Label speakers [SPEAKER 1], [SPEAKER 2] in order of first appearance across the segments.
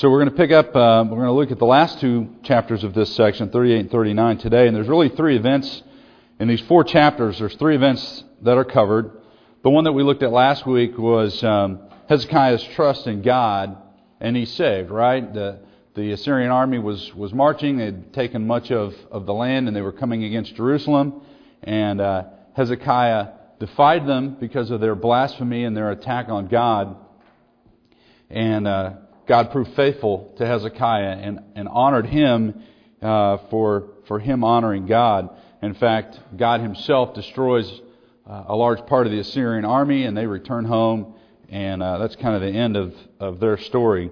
[SPEAKER 1] So we're going to pick up, we're going to look at the last two chapters of this section, 38 and 39 today. And there's really three events in these four chapters. There's three events that are covered. The one that we looked at last week was Hezekiah's trust in God, and he's saved, right? The Assyrian army was marching. They'd taken much of the land, and they were coming against Jerusalem. And Hezekiah defied them because of their blasphemy and their attack on God. And God proved faithful to Hezekiah and honored him for him honoring God. In fact, God himself destroys a large part of the Assyrian army, and they return home, and that's kind of the end of their story.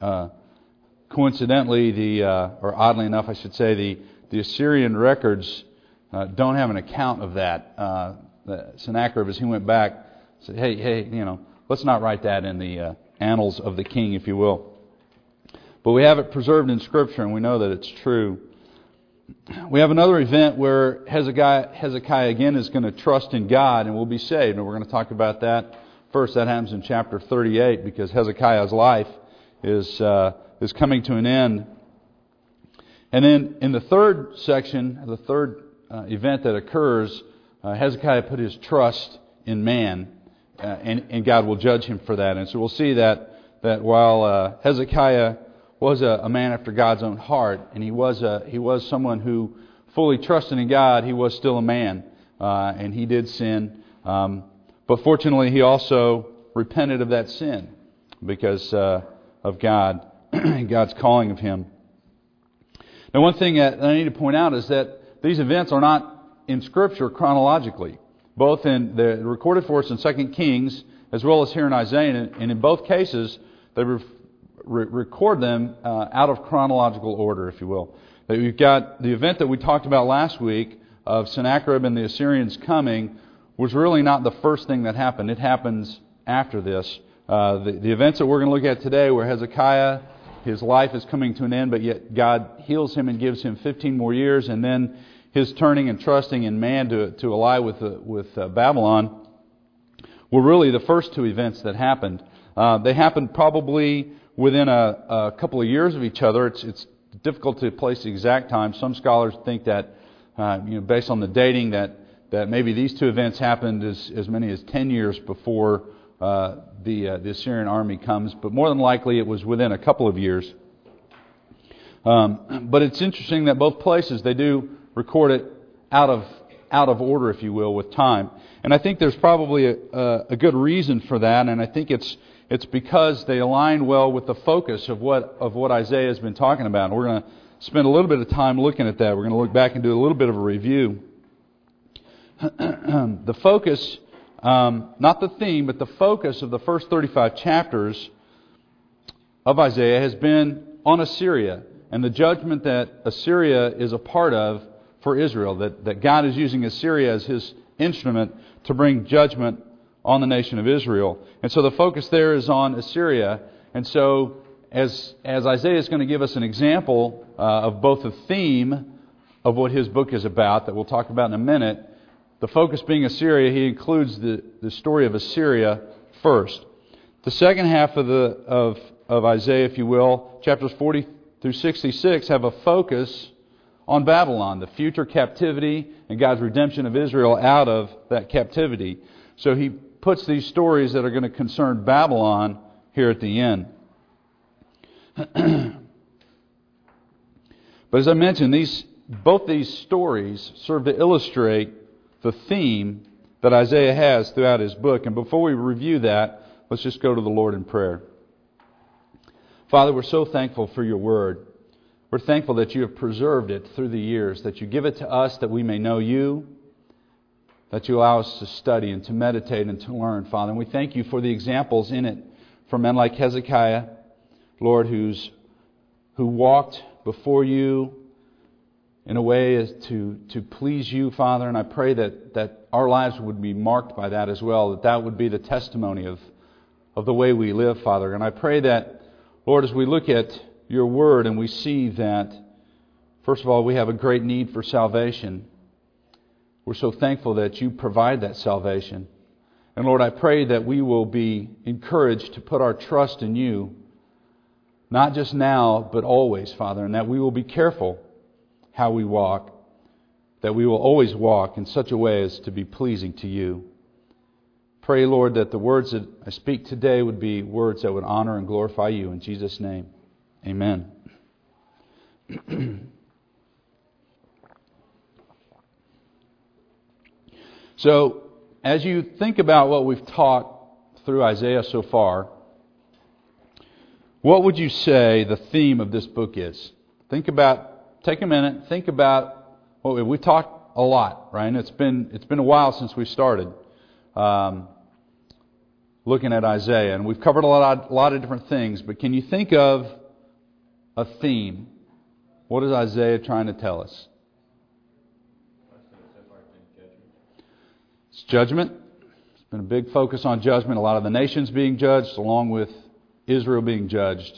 [SPEAKER 1] Coincidentally, or oddly enough, I should say, the Assyrian records don't have an account of that. Sennacherib, as he went back, said, hey, let's not write that in the annals of the king, if you will. But we have it preserved in Scripture, and we know that it's true. We have another event where Hezekiah again is going to trust in God and will be saved, and we're going to talk about that first. That happens in chapter 38, because Hezekiah's life is coming to an end. And then in the third section, the third event that occurs, Hezekiah put his trust in man, and God will judge him for that. And so we'll see that while Hezekiah was a man after God's own heart, and he was someone who fully trusted in God, he was still a man, and he did sin. But fortunately, he also repented of that sin because of God, God's calling of him. Now, one thing that I need to point out is that these events are not in Scripture chronologically, both in the recorded for us in 2 Kings as well as here in Isaiah, and in both cases they record them out of chronological order, if you will. That we've got the event that we talked about last week of Sennacherib and the Assyrians coming was really not the first thing that happened. It happens after this. The events that we're going to look at today, where Hezekiah, his life is coming to an end, but yet God heals him and gives him 15 more years, and then his turning and trusting in man to ally with Babylon, were really the first two events that happened. They happened probably within a couple of years of each other. It's difficult to place the exact time. Some scholars think that, based on the dating, that maybe these two events happened as many as 10 years before the Assyrian army comes, but more than likely it was within a couple of years. But it's interesting that both places they do record it out of order, if you will, with time. And I think there's probably a good reason for that, and I think it's because they align well with the focus of what Isaiah has been talking about. And we're going to spend a little bit of time looking at that. We're going to look back and do a little bit of a review. The focus, not the theme, but the focus of the first 35 chapters of Isaiah has been on Assyria and the judgment that Assyria is a part of for Israel, that God is using Assyria as His instrument to bring judgment on the nation of Israel. And so the focus there is on Assyria. And so as Isaiah is going to give us an example of both the theme of what his book is about, that we'll talk about in a minute, the focus being Assyria, he includes the story of Assyria first. The second half of Isaiah, if you will, chapters 40 through 66, have a focus on Babylon, the future captivity and God's redemption of Israel out of that captivity. So he puts these stories that are going to concern Babylon here at the end. But as I mentioned, both these stories serve to illustrate the theme that Isaiah has throughout his book. And before we review that, let's just go to the Lord in prayer. Father, we're so thankful for your word. We're thankful that you have preserved it through the years, that you give it to us that we may know you, that you allow us to study and to meditate and to learn, Father. And we thank you for the examples in it from men like Hezekiah, Lord, who walked before you in a way as to please you, Father. And I pray that our lives would be marked by that as well, that would be the testimony of the way we live, Father. And I pray that, Lord, as we look at your word and we see that, first of all, we have a great need for salvation. We're so thankful that you provide that salvation. And Lord, I pray that we will be encouraged to put our trust in you, not just now, but always, Father, and that we will be careful how we walk, that we will always walk in such a way as to be pleasing to You. Pray, Lord, that the words that I speak today would be words that would honor and glorify You. In Jesus' name, amen. So, as you think about what we've taught through Isaiah so far, what would you say the theme of this book is? Take a minute, think about what we talked a lot, right? And it's been a while since we started looking at Isaiah, and we've covered a lot of different things. But can you think of a theme? What is Isaiah trying to tell us? It's judgment. It's been a big focus on judgment. A lot of the nations being judged, along with Israel being judged.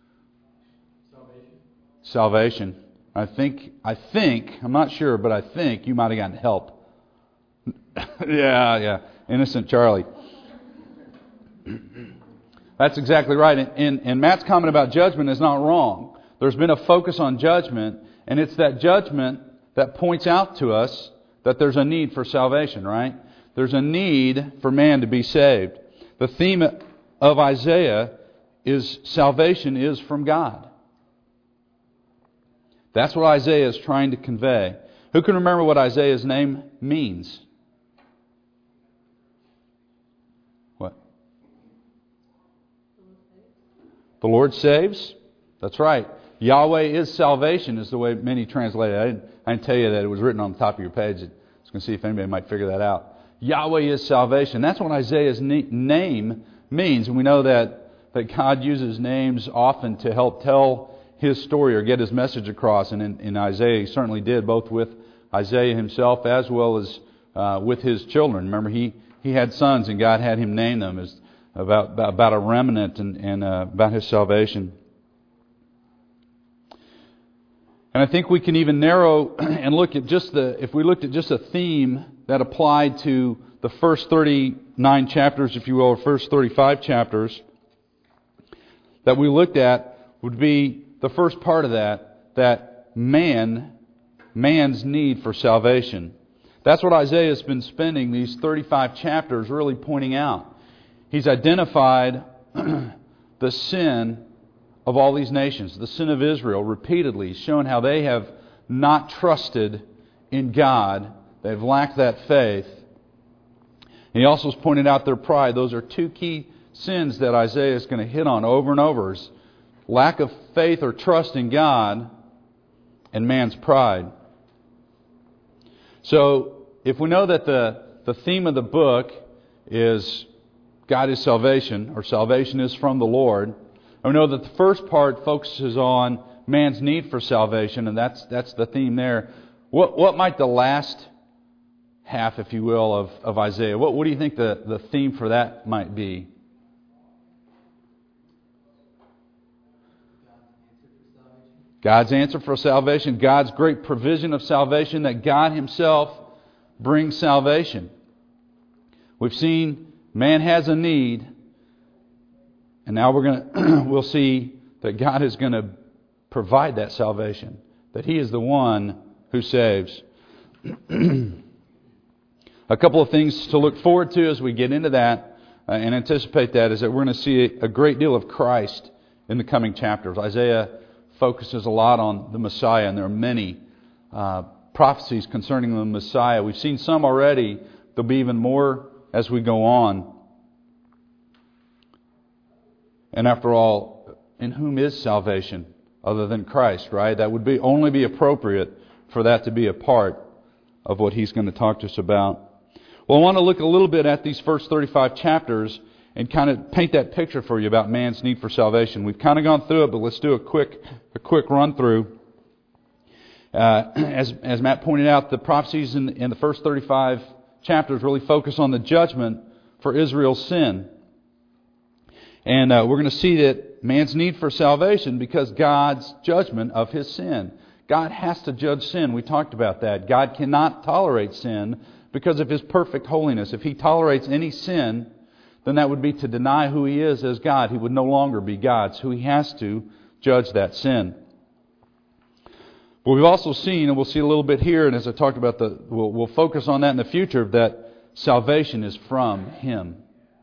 [SPEAKER 1] Salvation. I think, I'm not sure, but I think you might have gotten help. Yeah. Innocent Charlie. That's exactly right. And Matt's comment about judgment is not wrong. There's been a focus on judgment, and it's that judgment that points out to us that there's a need for salvation, right? There's a need for man to be saved. The theme of Isaiah is salvation is from God. That's what Isaiah is trying to convey. Who can remember what Isaiah's name means? What? The Lord saves? That's right. Yahweh is salvation is the way many translate it. I didn't tell you that it was written on the top of your page. I was going to see if anybody might figure that out. Yahweh is salvation. That's what Isaiah's name means. And we know that God uses names often to help tell His story or get His message across. And in Isaiah, He certainly did, both with Isaiah himself as well as with his children. Remember, he had sons, and God had him name them as about a remnant and about His salvation. And I think we can even narrow and look at if we looked at just a theme that applied to the first 39 chapters, if you will, or first 35 chapters that we looked at would be the first part of that man's need for salvation. That's what Isaiah has been spending these 35 chapters really pointing out. He's identified the sin of all these nations, the sin of Israel, repeatedly, showing how they have not trusted in God. They've lacked that faith. And he also has pointed out their pride. Those are two key sins that Isaiah is going to hit on over and over. Is lack of faith or trust in God and man's pride. So, if we know that the theme of the book is God is salvation, or salvation is from the Lord, and we know that the first part focuses on man's need for salvation, and that's the theme there. What might the last half, if you will, of Isaiah, what do you think the theme for that might be? God's answer for salvation, God's great provision of salvation, that God Himself brings salvation. We've seen man has a need, and now we'll see that God is going to provide that salvation, that He is the one who saves. A couple of things to look forward to as we get into that and anticipate that is that we're going to see a great deal of Christ in the coming chapters. Isaiah focuses a lot on the Messiah, and there are many prophecies concerning the Messiah. We've seen some already. There'll be even more as we go on. And after all, in whom is salvation other than Christ, right? That would only be appropriate for that to be a part of what he's going to talk to us about. Well, I want to look a little bit at these first 35 chapters and kind of paint that picture for you about man's need for salvation. We've kind of gone through it, but let's do a quick run through. As Matt pointed out, the prophecies in the first 35 chapters really focus on the judgment for Israel's sin. And we're going to see that man's need for salvation because God's judgment of his sin. God has to judge sin. We talked about that. God cannot tolerate sin because of His perfect holiness. If He tolerates any sin, then that would be to deny who He is as God. He would no longer be God. So He has to judge that sin. But we've also seen, and we'll see a little bit here, and as I talked about, we'll focus on that in the future, that salvation is from Him.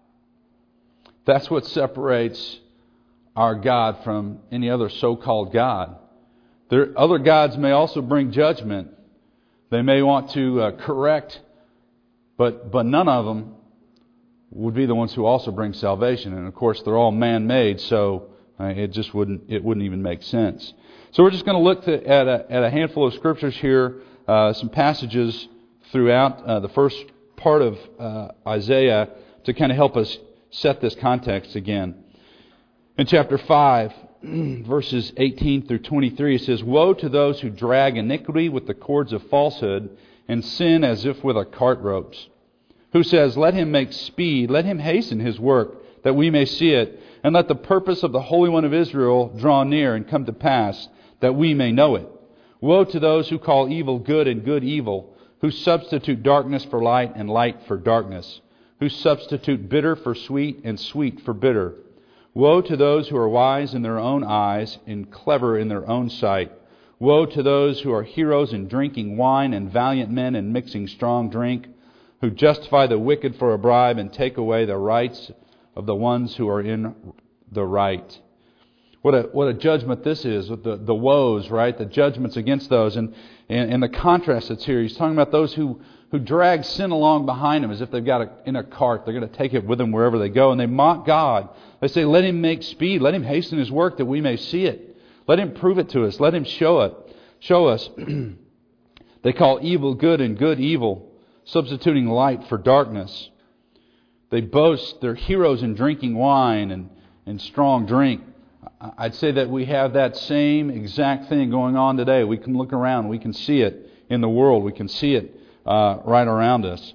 [SPEAKER 1] That's what separates our God from any other so-called God. Other gods may also bring judgment. They may want to correct, but none of them would be the ones who also bring salvation. And of course, they're all man-made, so it wouldn't even make sense. So we're just going to look at a handful of scriptures here, some passages throughout the first part of Isaiah to kind of help us set this context again. In chapter 5, verses 18 through 23, it says, "Woe to those who drag iniquity with the cords of falsehood and sin as if with a cart ropes. Who says, let him make speed, let him hasten his work, that we may see it, and let the purpose of the Holy One of Israel draw near and come to pass, that we may know it. Woe to those who call evil good and good evil, who substitute darkness for light and light for darkness, who substitute bitter for sweet and sweet for bitter. Woe to those who are wise in their own eyes and clever in their own sight. Woe to those who are heroes in drinking wine and valiant men in mixing strong drink, who justify the wicked for a bribe and take away the rights of the ones who are in the right." What a judgment this is, with the woes, right? The judgments against those. And the contrast that's here. He's talking about those who drag sin along behind them as if they've got it in a cart. They're going to take it with them wherever they go. And they mock God. They say, let Him make speed. Let Him hasten His work that we may see it. Let Him prove it to us. Let Him show us. They call evil good and good evil, substituting light for darkness. They boast they're heroes in drinking wine and strong drink. I'd say that we have that same exact thing going on today. We can look around. We can see it in the world. We can see it right around us.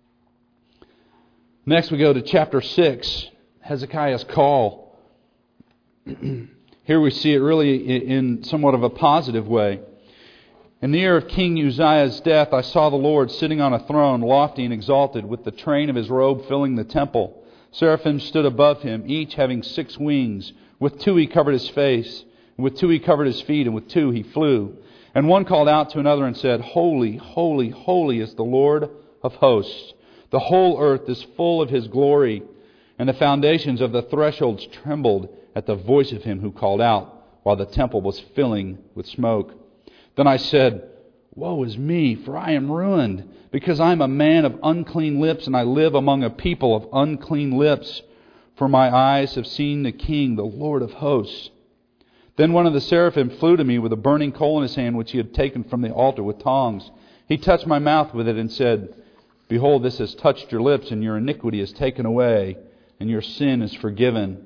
[SPEAKER 1] Next we go to chapter 6, Hezekiah's call. Here we see it really in somewhat of a positive way. In the year of King Uzziah's death, I saw the Lord sitting on a throne, lofty and exalted, with the train of His robe filling the temple. Seraphim stood above Him, each having 6 wings. With 2 He covered His face, and with 2 He covered His feet, and with 2 He flew. And one called out to another and said, Holy, holy, holy is the Lord of hosts. The whole earth is full of His glory. And the foundations of the thresholds trembled at the voice of Him who called out, while the temple was filling with smoke. Then I said, Woe is me, for I am ruined, because I am a man of unclean lips, and I live among a people of unclean lips. For my eyes have seen the King, the Lord of hosts. Then one of the seraphim flew to me with a burning coal in his hand, which he had taken from the altar with tongs. He touched my mouth with it and said, Behold, this has touched your lips, and your iniquity is taken away, and your sin is forgiven.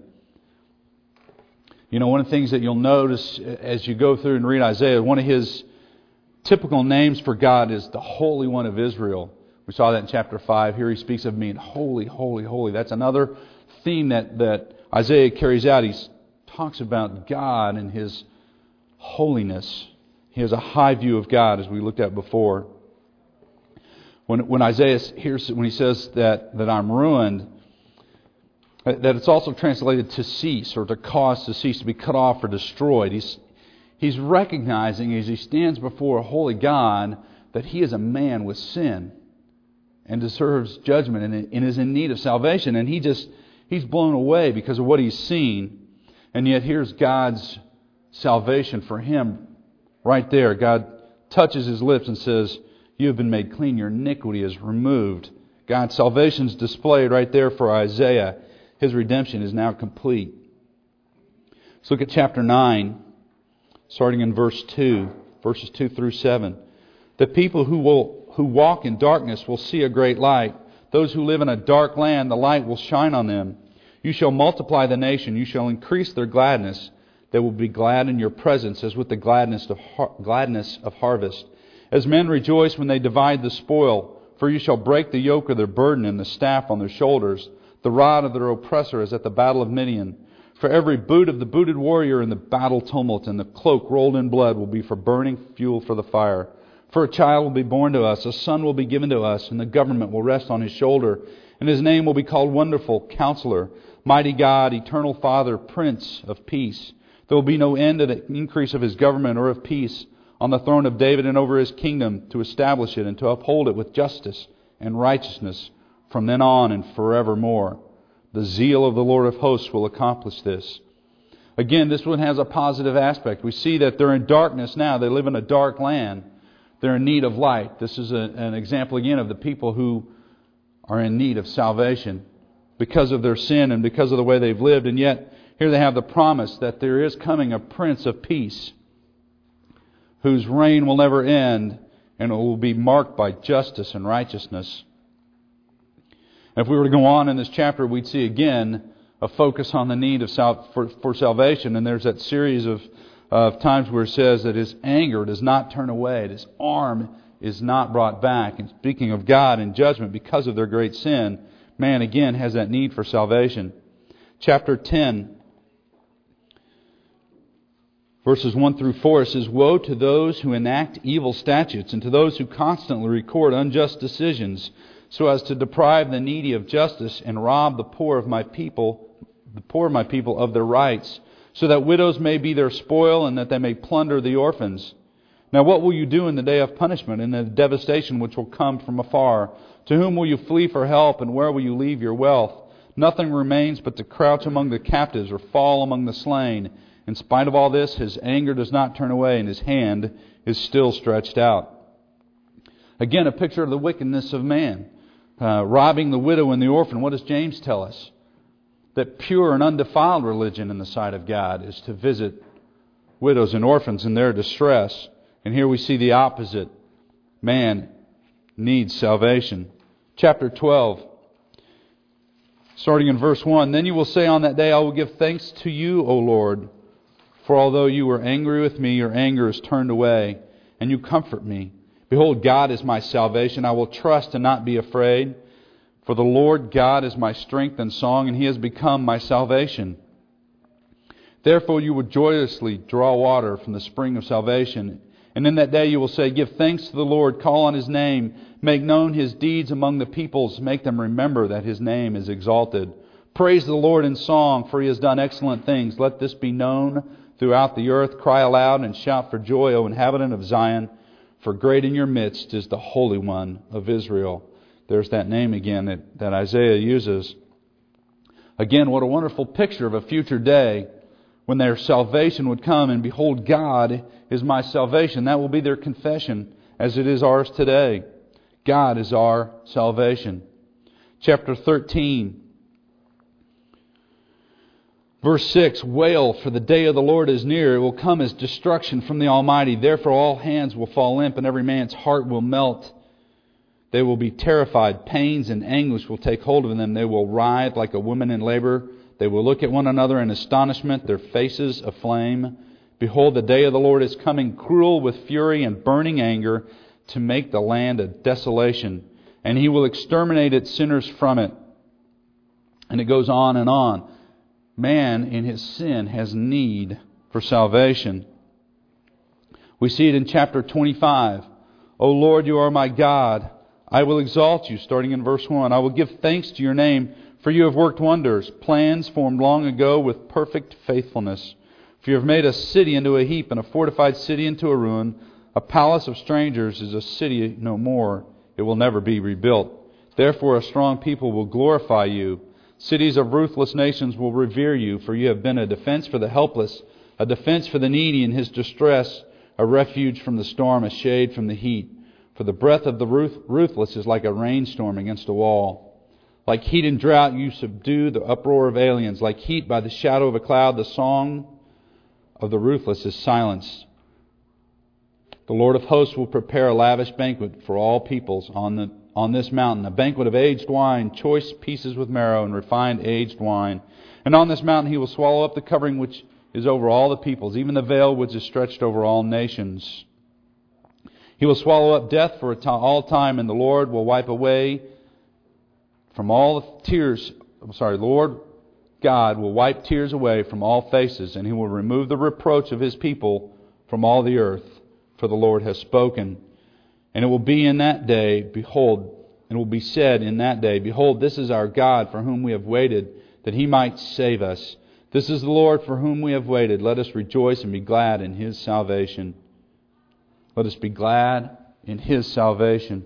[SPEAKER 1] You know, one of the things that you'll notice as you go through and read Isaiah, one of his typical names for God is the Holy One of Israel. We saw that in chapter 5. Here he speaks of being holy, holy, holy. That's another theme that Isaiah carries out. He talks about God and His holiness. He has a high view of God, as we looked at before. When Isaiah hears, when he says that I'm ruined, that it's also translated to cease, or to cause to cease, to be cut off or destroyed. He's recognizing as he stands before a holy God that he is a man with sin and deserves judgment and is in need of salvation. And he's blown away because of what he's seen. And yet here's God's salvation for him right there. God touches his lips and says, You have been made clean. Your iniquity is removed. God's salvation is displayed right there for Isaiah. His redemption is now complete. Let's look at chapter 9, starting in verses 2 through 7. The people who walk in darkness will see a great light. Those who live in a dark land, the light will shine on them. You shall multiply the nation. You shall increase their gladness. They will be glad in your presence, as with the gladness of harvest. As men rejoice when they divide the spoil, for you shall break the yoke of their burden and the staff on their shoulders. The rod of their oppressor is at the battle of Midian. For every boot of the booted warrior in the battle tumult, and the cloak rolled in blood will be for burning fuel for the fire. For a child will be born to us, a son will be given to us, and the government will rest on his shoulder. And his name will be called Wonderful, Counselor, Mighty God, Eternal Father, Prince of Peace. There will be no end to the increase of His government or of peace on the throne of David and over His kingdom, to establish it and to uphold it with justice and righteousness from then on and forevermore. The zeal of the Lord of hosts will accomplish this. Again, this one has a positive aspect. We see that they're in darkness now. They live in a dark land. They're in need of light. This is an example again of the people who are in need of salvation because of their sin and because of the way they've lived. And yet, here they have the promise that there is coming a Prince of Peace whose reign will never end, and it will be marked by justice and righteousness. And if we were to go on in this chapter, we'd see again a focus on the need of for salvation. And there's that series of times where it says that His anger does not turn away, His arm is not brought back. And speaking of God and judgment because of their great sin, man again has that need for salvation. Chapter 10, verses 1 through 4 says, "Woe to those who enact evil statutes, and to those who constantly record unjust decisions, so as to deprive the needy of justice and rob the poor of my people of their rights, so that widows may be their spoil and that they may plunder the orphans. Now what will you do in the day of punishment and the devastation which will come from afar? To whom will you flee for help, and where will you leave your wealth? Nothing remains but to crouch among the captives or fall among the slain. In spite of all this, His anger does not turn away, and His hand is still stretched out." Again, a picture of the wickedness of man. Robbing the widow and the orphan. What does James tell us? That pure and undefiled religion in the sight of God is to visit widows and orphans in their distress. And here we see the opposite. Man needs salvation. Chapter 12, starting in verse 1. "Then you will say on that day, I will give thanks to you, O Lord, for although you were angry with me, your anger is turned away, and you comfort me. Behold, God is my salvation. I will trust and not be afraid. For the Lord God is my strength and song, and He has become my salvation. Therefore you will joyously draw water from the spring of salvation. And in that day you will say, Give thanks to the Lord, call on His name, make known His deeds among the peoples, make them remember that His name is exalted. Praise the Lord in song, for He has done excellent things. Let this be known throughout the earth. Cry aloud and shout for joy, O inhabitant of Zion. For great in your midst is the Holy One of Israel." There's that name again that Isaiah uses. Again, what a wonderful picture of a future day when their salvation would come, and behold, God is my salvation. That will be their confession as it is ours today. God is our salvation. Chapter 13. Verse 6, "Wail, for the day of the Lord is near. It will come as destruction from the Almighty. Therefore all hands will fall limp, and every man's heart will melt. They will be terrified. Pains and anguish will take hold of them. They will writhe like a woman in labor. They will look at one another in astonishment, their faces aflame. Behold, the day of the Lord is coming, cruel with fury and burning anger, to make the land a desolation. And He will exterminate its sinners from it." And it goes on and on. Man in his sin has need for salvation. We see it in chapter 25. "O Lord, you are my God. I will exalt you," starting in verse 1. "I will give thanks to your name, for you have worked wonders, plans formed long ago with perfect faithfulness. For you have made a city into a heap, and a fortified city into a ruin. A palace of strangers is a city no more. It will never be rebuilt. Therefore a strong people will glorify you. Cities of ruthless nations will revere you, for you have been a defense for the helpless, a defense for the needy in his distress, a refuge from the storm, a shade from the heat. For the breath of the ruthless is like a rainstorm against a wall. Like heat and drought you subdue the uproar of aliens. Like heat by the shadow of a cloud, the song of the ruthless is silenced. The Lord of hosts will prepare a lavish banquet for all peoples on this mountain, a banquet of aged wine, choice pieces with marrow, and refined aged wine. And on this mountain He will swallow up the covering which is over all the peoples, even the veil which is stretched over all nations. He will swallow up death for all time, and the Lord will wipe away from all the tears. Lord God will wipe tears away from all faces, and He will remove the reproach of His people from all the earth. For the Lord has spoken. And it will be in that day, behold, and it will be said in that day, Behold, this is our God for whom we have waited, that He might save us. This is the Lord for whom we have waited. Let us rejoice and be glad in His salvation. Let us be glad in His salvation.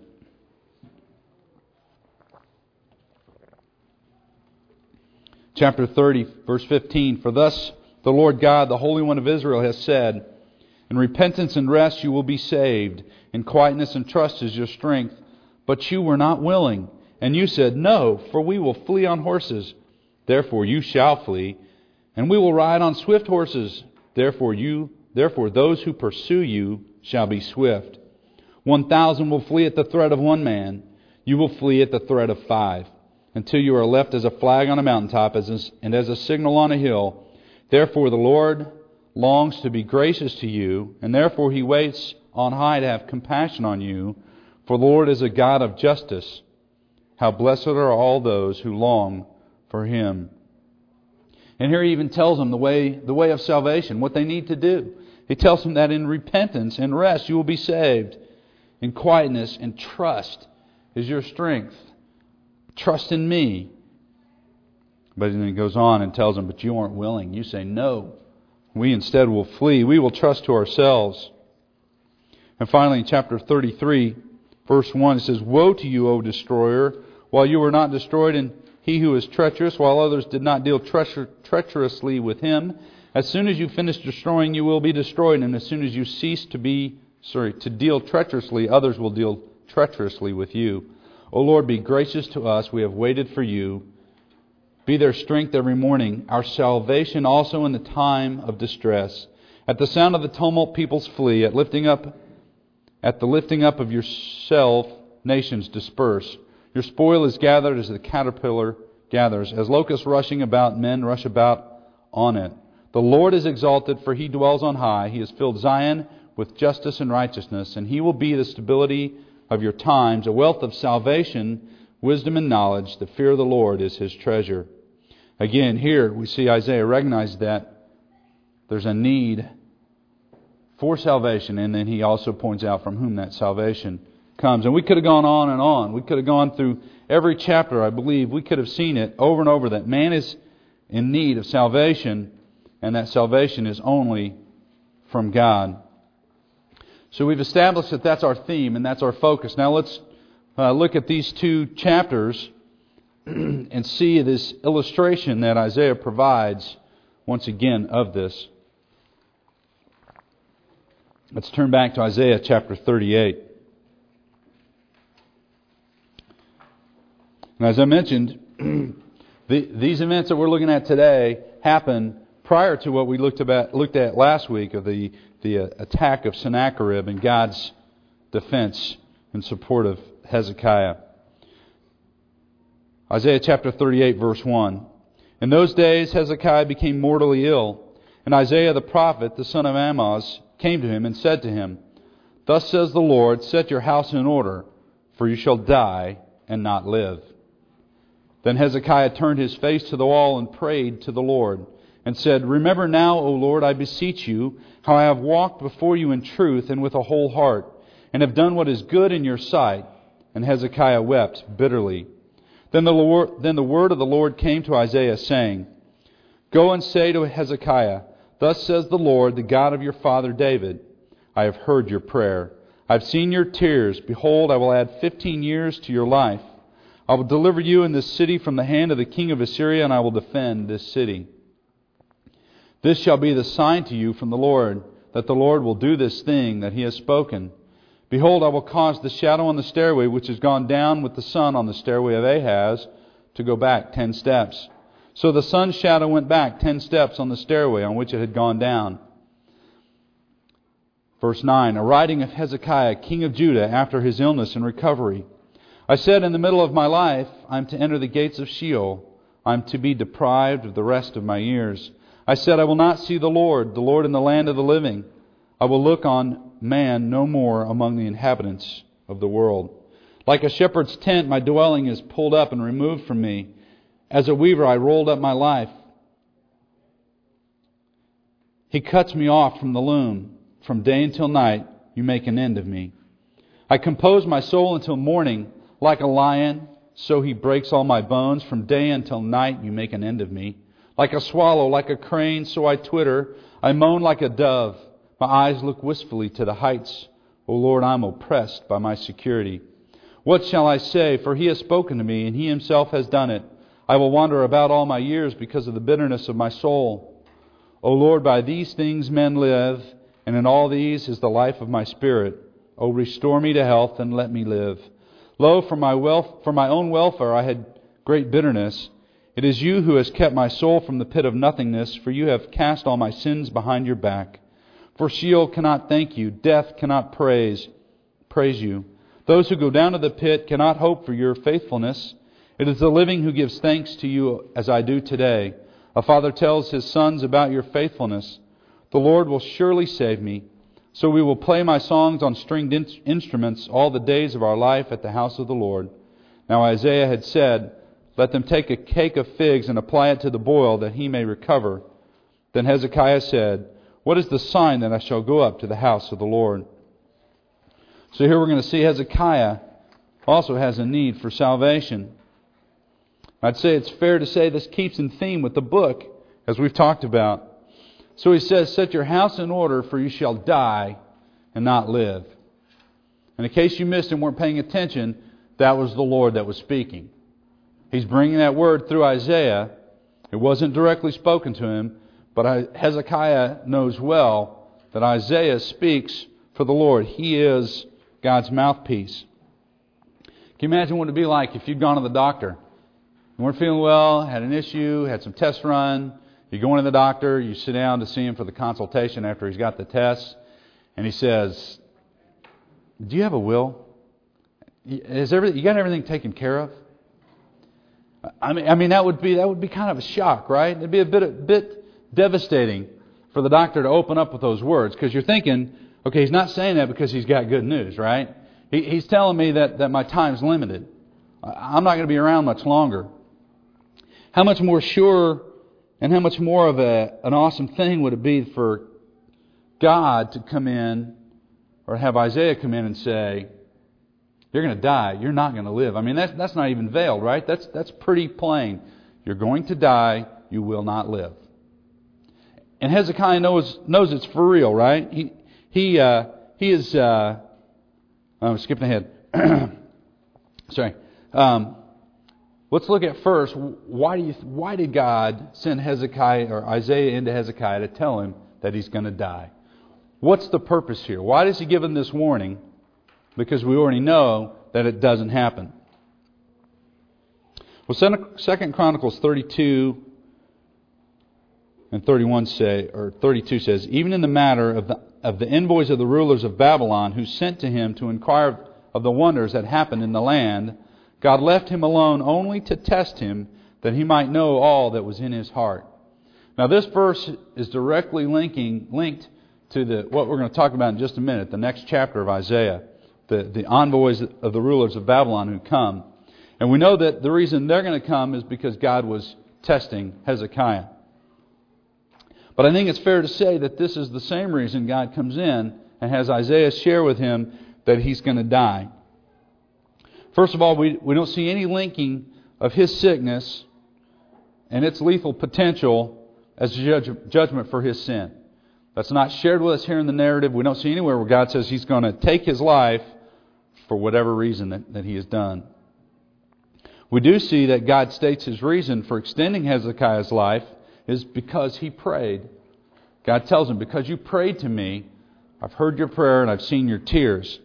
[SPEAKER 1] Chapter 30, verse 15. For thus the Lord God, the Holy One of Israel, has said, in repentance and rest you will be saved. In quietness and trust is your strength. But you were not willing. And you said, no, for we will flee on horses. Therefore you shall flee. And we will ride on swift horses. Therefore those who pursue you shall be swift. 1,000 will flee at the threat of one man. You will flee at the threat of 5. Until you are left as a flag on a mountaintop and as a signal on a hill. Therefore the Lord longs to be gracious to you, and therefore He waits on high to have compassion on you. For the Lord is a God of justice. How blessed are all those who long for Him. And here He even tells them the way of salvation, what they need to do. He tells them that in repentance and rest you will be saved. In quietness and trust is your strength. Trust in me. But then He goes on and tells them, but you aren't willing. You say, no. We instead will flee. We will trust to ourselves. And finally, in chapter 33, verse 1, it says, woe to you, O destroyer, while you were not destroyed, and he who is treacherous, while others did not deal treacherously with him. As soon as you finish destroying, you will be destroyed. And as soon as you cease to deal treacherously, others will deal treacherously with you. O Lord, be gracious to us. We have waited for you. Be their strength every morning, our salvation also in the time of distress. At the sound of the tumult, peoples flee. At the lifting up of yourself, nations disperse. Your spoil is gathered as the caterpillar gathers. As locusts rushing about, men rush about on it. The Lord is exalted, for He dwells on high. He has filled Zion with justice and righteousness, and He will be the stability of your times, a wealth of salvation, wisdom and knowledge. The fear of the Lord is His treasure. Again, here we see Isaiah recognize that there's a need for salvation, and then he also points out from whom that salvation comes. And we could have gone on and on. We could have gone through every chapter, I believe. We could have seen it over and over that man is in need of salvation, and that salvation is only from God. So we've established that that's our theme and that's our focus. Now let's look at these two chapters and see this illustration that Isaiah provides once again of this. Let's turn back to Isaiah chapter 38. And as I mentioned, these events that we're looking at today happen prior to what we looked at last week of the attack of Sennacherib and God's defense in support of Hezekiah. Isaiah chapter 38, verse 1. In those days Hezekiah became mortally ill, and Isaiah the prophet, the son of Amoz, came to him and said to him, Thus says the Lord, set your house in order, for you shall die and not live. Then Hezekiah turned his face to the wall and prayed to the Lord, and said, Remember now, O Lord, I beseech you, how I have walked before you in truth and with a whole heart, and have done what is good in your sight. And Hezekiah wept bitterly. Then the word of the Lord came to Isaiah, saying, Go and say to Hezekiah, Thus says the Lord, the God of your father David, I have heard your prayer. I have seen your tears. Behold, I will add 15 years to your life. I will deliver you in this city from the hand of the king of Assyria, and I will defend this city. This shall be the sign to you from the Lord, that the Lord will do this thing that He has spoken. Behold, I will cause the shadow on the stairway, which has gone down with the sun on the stairway of Ahaz, to go back 10 steps. So the sun's shadow went back 10 steps on the stairway on which it had gone down. Verse 9, a writing of Hezekiah, king of Judah, after his illness and recovery. I said in the middle of my life, I am to enter the gates of Sheol. I am to be deprived of the rest of my years. I said, I will not see the Lord in the land of the living. I will look on man no more among the inhabitants of the world. Like a shepherd's tent, my dwelling is pulled up and removed from me. As a weaver, I rolled up my life. He cuts me off from the loom. From day until night, you make an end of me. I compose my soul until morning. Like a lion, so he breaks all my bones. From day until night, you make an end of me. Like a swallow, like a crane, so I twitter. I moan like a dove. My eyes look wistfully to the heights. O Lord, I am oppressed by my security. What shall I say? For He has spoken to me, and He Himself has done it. I will wander about all my years because of the bitterness of my soul. O Lord, by these things men live, and in all these is the life of my spirit. O restore me to health, and let me live. Lo, for my own welfare I had great bitterness. It is You who has kept my soul from the pit of nothingness, for You have cast all my sins behind Your back. For Sheol cannot thank You, death cannot praise You. Those who go down to the pit cannot hope for Your faithfulness. It is the living who gives thanks to You as I do today. A father tells his sons about Your faithfulness. The Lord will surely save me. So we will play my songs on stringed instruments all the days of our life at the house of the Lord. Now Isaiah had said, let them take a cake of figs and apply it to the boil that he may recover. Then Hezekiah said, what is the sign that I shall go up to the house of the Lord? So here we're going to see Hezekiah also has a need for salvation. I'd say it's fair to say this keeps in theme with the book, as we've talked about. So he says, set your house in order, for you shall die and not live. And in case you missed and weren't paying attention, that was the Lord that was speaking. He's bringing that word through Isaiah. It wasn't directly spoken to him, but Hezekiah knows well that Isaiah speaks for the Lord. He is God's mouthpiece. Can you imagine what it would be like if you'd gone to the doctor? You weren't feeling well, had an issue, had some tests run. You go into the doctor, you sit down to see him for the consultation after he's got the tests, and he says, do you have a will? You got everything taken care of? I mean that would be kind of a shock, right? It'd be a bit devastating for the doctor to open up with those words, because you're thinking, okay, he's not saying that because he's got good news, right? He's telling me that my time's limited. I'm not going to be around much longer. How much more sure and how much more of an awesome thing would it be for God to come in, or have Isaiah come in and say, you're going to die, you're not going to live. I mean, that's not even veiled, right? That's pretty plain. You're going to die, you will not live. And Hezekiah knows it's for real, right? He is I'm skipping ahead. Sorry. Let's look at first, why did God send Hezekiah or Isaiah into Hezekiah to tell him that he's going to die? What's the purpose here? Why does he give him this warning? Because we already know that it doesn't happen. Well, 2 Chronicles 32 and 32 says, even in the matter of the envoys of the rulers of Babylon who sent to him to inquire of the wonders that happened in the land, God left him alone only to test him, that he might know all that was in his heart. Now this verse is directly linked to what we're going to talk about in just a minute, the next chapter of Isaiah, the envoys of the rulers of Babylon who come. And we know that the reason they're going to come is because God was testing Hezekiah. But I think it's fair to say that this is the same reason God comes in and has Isaiah share with him that he's going to die. First of all, we don't see any linking of his sickness and its lethal potential as a judgment for his sin. That's not shared with us here in the narrative. We don't see anywhere where God says he's going to take his life for whatever reason that he has done. We do see that God states his reason for extending Hezekiah's life is because he prayed. God tells him, because you prayed to me, I've heard your prayer and I've seen your tears.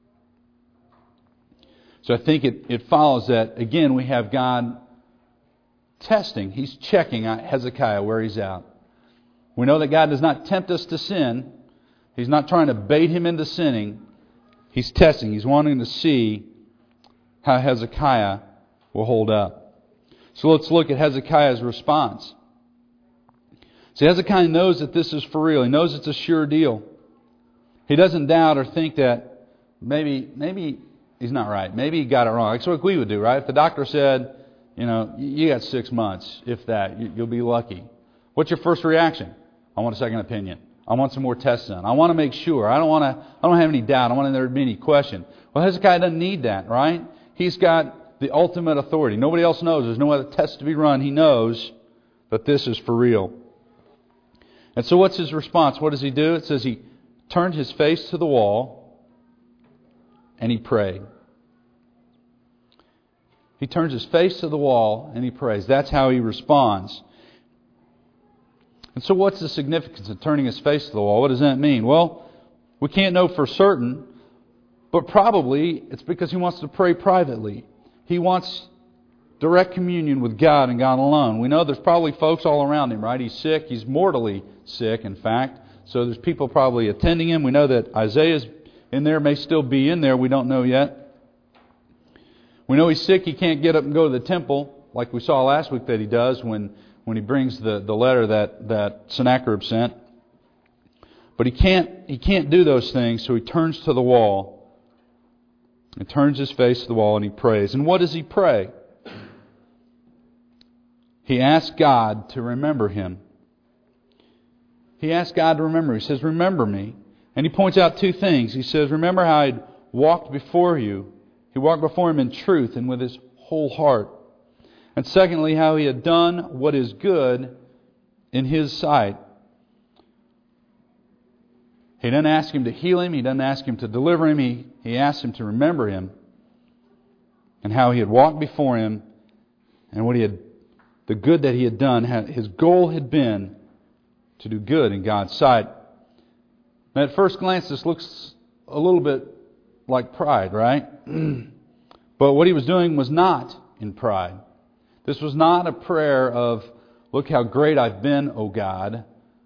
[SPEAKER 1] So I think it follows that, again, we have God testing. He's checking Hezekiah where he's at. We know that God does not tempt us to sin. He's not trying to bait him into sinning. He's testing. He's wanting to see how Hezekiah will hold up. So let's look at Hezekiah's response. See, Hezekiah knows that this is for real. He knows it's a sure deal. He doesn't doubt or think that maybe he's not right. Maybe he got it wrong. That's what we would do, right? If the doctor said, you got 6 months, if that, you'll be lucky. What's your first reaction? I want a second opinion. I want some more tests done. I want to make sure. I don't have any doubt. I don't want there to be any question. Well, Hezekiah doesn't need that, right? He's got the ultimate authority. Nobody else knows. There's no other tests to be run. He knows that this is for real. And so what's his response? What does he do? It says he turned his face to the wall and he prayed. He turns his face to the wall and he prays. That's how he responds. And so what's the significance of turning his face to the wall? What does that mean? Well, we can't know for certain, but probably it's because he wants to pray privately. He wants direct communion with God and God alone. We know there's probably folks all around him, right? He's sick. He's mortally sick, in fact. So there's people probably attending him. We know that Isaiah's in there, may still be in there. We don't know yet. We know he's sick. He can't get up and go to the temple like we saw last week that he does when he brings the letter that Sennacherib sent. But he can't do those things, so he turns to the wall. He turns his face to the wall and he prays. And what does he pray? He asks God to remember him. He asks God to remember. He says, remember me. And he points out two things. He says, remember how I'd walked before you. He walked before him in truth and with his whole heart. And secondly, how he had done what is good in his sight. He doesn't ask him to heal him. He doesn't ask him to deliver him. He asks him to remember him. And how he had walked before him and the good that he had done. His goal had been to do good in God's sight. Now, at first glance, this looks a little bit like pride, right? But what he was doing was not in pride. This was not a prayer of, look how great I've been, O God.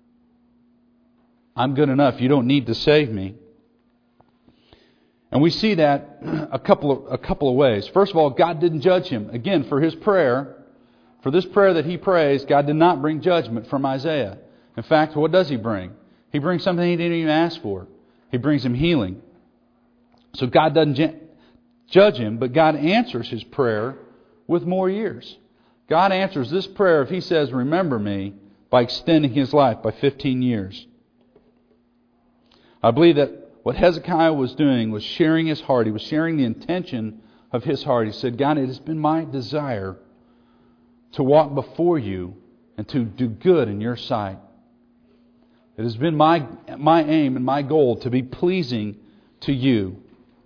[SPEAKER 1] I'm good enough. You don't need to save me. And we see that a couple of ways. First of all, God didn't judge him. Again, for his prayer, for this prayer that he prays, God did not bring judgment from Isaiah. In fact, what does he bring? He brings something he didn't even ask for. He brings him healing. So God doesn't judge him, but God answers his prayer with more years. God answers this prayer, if he says, remember me, by extending his life by 15 years. I believe that what Hezekiah was doing was sharing his heart. He was sharing the intention of his heart. He said, God, it has been my desire to walk before you and to do good in your sight. It has been my aim and my goal to be pleasing to you.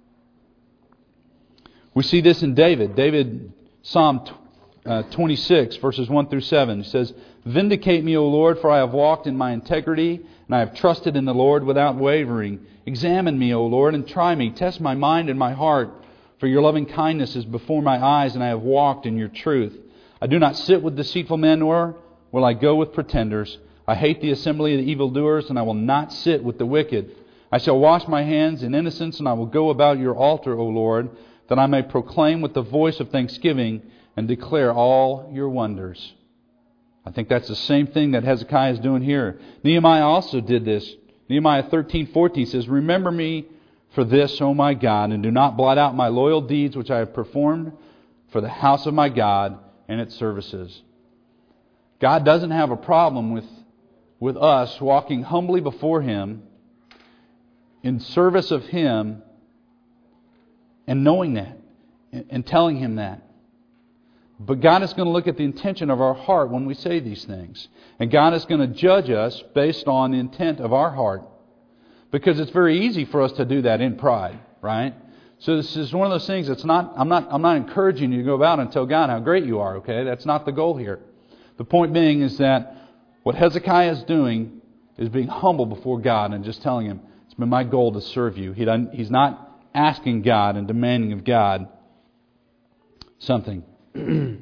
[SPEAKER 1] We see this in David. David, Psalm 26, verses 1 through 7. He says, vindicate me, O Lord, for I have walked in my integrity, and I have trusted in the Lord without wavering. Examine me, O Lord, and try me. Test my mind and my heart, for your loving kindness is before my eyes, and I have walked in your truth. I do not sit with deceitful men, nor will I go with pretenders. I hate the assembly of the evildoers, and I will not sit with the wicked. I shall wash my hands in innocence, and I will go about your altar, O Lord, that I may proclaim with the voice of thanksgiving and declare all your wonders. I think that's the same thing that Hezekiah is doing here. Nehemiah also did this. Nehemiah 13:14 says, remember me for this, O my God, and do not blot out my loyal deeds which I have performed for the house of my God and its services. God doesn't have a problem with us walking humbly before Him in service of Him and knowing that and telling Him that. But God is going to look at the intention of our heart when we say these things. And God is going to judge us based on the intent of our heart. Because it's very easy for us to do that in pride, right? So this is one of those things that's not, I'm not encouraging you to go about and tell God how great you are, okay? That's not the goal here. The point being is that what Hezekiah is doing is being humble before God and just telling Him, it's been my goal to serve you. He's not asking God and demanding of God something. You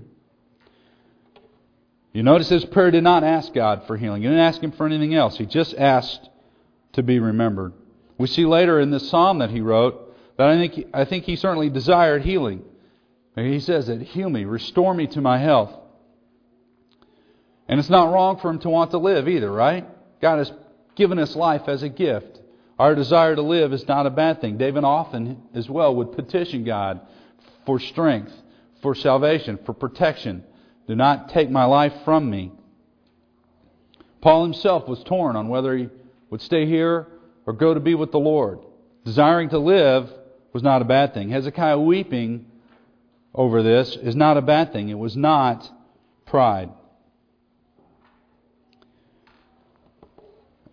[SPEAKER 1] notice his prayer did not ask God for healing. He didn't ask Him for anything else. He just asked to be remembered. We see later in this psalm that he wrote that I think he certainly desired healing. He says that, heal me, restore me to my health. And it's not wrong for him to want to live either, right? God has given us life as a gift. Our desire to live is not a bad thing. David often as well would petition God for strength, for salvation, for protection. Do not take my life from me. Paul himself was torn on whether he would stay here or go to be with the Lord. Desiring to live was not a bad thing. Hezekiah weeping over this is not a bad thing. It was not pride.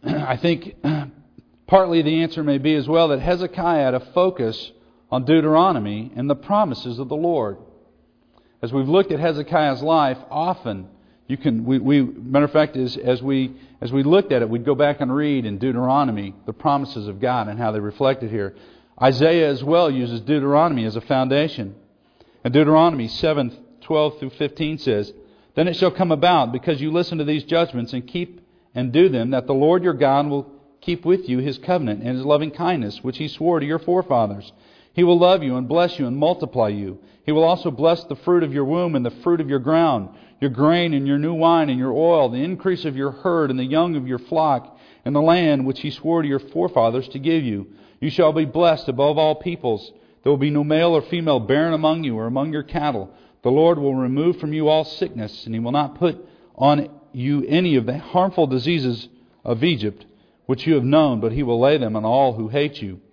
[SPEAKER 1] I think partly the answer may be as well that Hezekiah had a focus on Deuteronomy and the promises of the Lord. As we've looked at Hezekiah's life, often matter of fact, as we looked at it, we'd go back and read in Deuteronomy the promises of God and how they reflected here. Isaiah as well uses Deuteronomy as a foundation. And Deuteronomy 7:12 through 15 says, "Then it shall come about, because you listen to these judgments and keep and do them, that the Lord your God will keep with you His covenant and His loving kindness, which He swore to your forefathers. He will love you and bless you and multiply you. He will also bless the fruit of your womb and the fruit of your ground, your grain and your new wine and your oil, the increase of your herd and the young of your flock, and the land which He swore to your forefathers to give you. You shall be blessed above all peoples. There will be no male or female barren among you or among your cattle. The Lord will remove from you all sickness, and He will not put on you any of the harmful diseases of Egypt, which you have known, but He will lay them on all who hate you."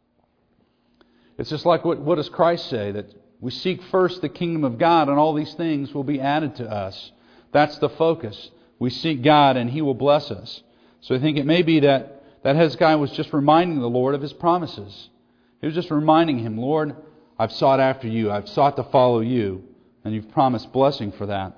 [SPEAKER 1] It's just like what does Christ say? That we seek first the kingdom of God, and all these things will be added to us. That's the focus. We seek God, and He will bless us. So I think it may be that Hezekiah was just reminding the Lord of His promises. He was just reminding Him, "Lord, I've sought after You. I've sought to follow You, and You've promised blessing for that."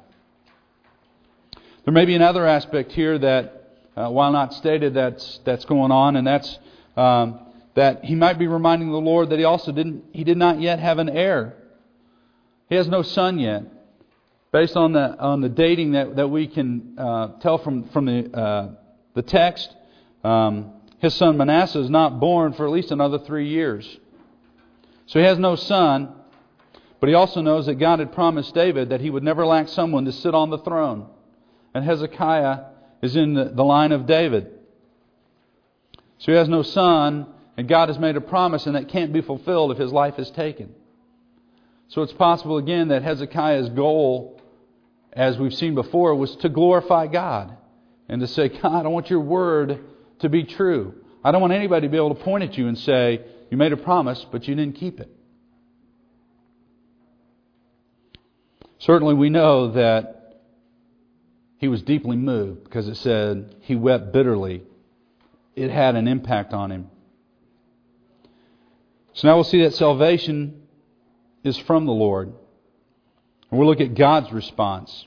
[SPEAKER 1] There may be another aspect here that, while not stated, that's going on, and that's that he might be reminding the Lord that he did not yet have an heir. He has no son yet. Based on the dating that we can tell from the text, his son Manasseh is not born for at least another 3 years. So he has no son, but he also knows that God had promised David that he would never lack someone to sit on the throne. And Hezekiah is in the line of David. So he has no son, and God has made a promise, and that can't be fulfilled if his life is taken. So it's possible again that Hezekiah's goal, as we've seen before, was to glorify God and to say, "God, I want Your word to be true. I don't want anybody to be able to point at You and say, 'You made a promise, but you didn't keep it.'" Certainly we know that he was deeply moved, because it said he wept bitterly. It had an impact on him. So now we'll see that salvation is from the Lord. And we'll look at God's response.